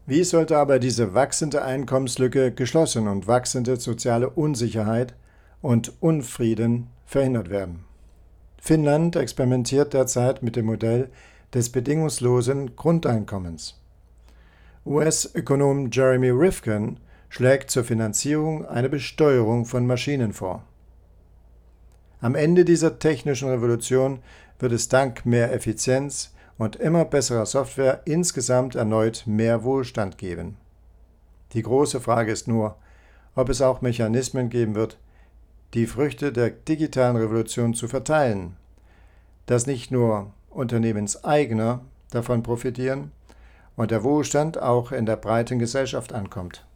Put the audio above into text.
Wie sollte aber diese wachsende Einkommenslücke geschlossen und wachsende soziale Unsicherheit und Unfrieden verhindert werden? Finnland experimentiert derzeit mit dem Modell des bedingungslosen Grundeinkommens. US-Ökonom Jeremy Rifkin schlägt zur Finanzierung eine Besteuerung von Maschinen vor. Am Ende dieser technischen Revolution wird es dank mehr Effizienz und immer besserer Software insgesamt erneut mehr Wohlstand geben. Die große Frage ist nur, ob es auch Mechanismen geben wird, die Früchte der digitalen Revolution zu verteilen, dass nicht nur Unternehmenseigner davon profitieren und der Wohlstand auch in der breiten Gesellschaft ankommt.